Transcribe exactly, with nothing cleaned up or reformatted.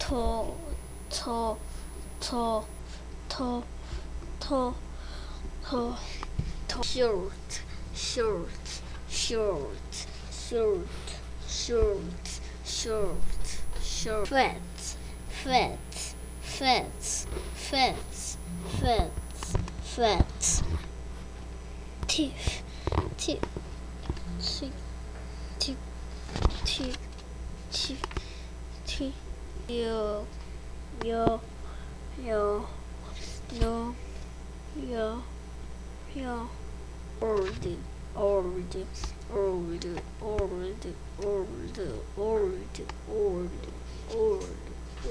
to, to, to, to, to, to, to, shirt, shirt, shirt, shirt, shirt, shirt, shirt, fat, fat, fat, fat, fat, fat, teeth, teeth, teeth, teeth, teeth, teeth, teeth, yo, yo, yo, yo, yo, yo, old, old, old, old, old, old, old, old, old.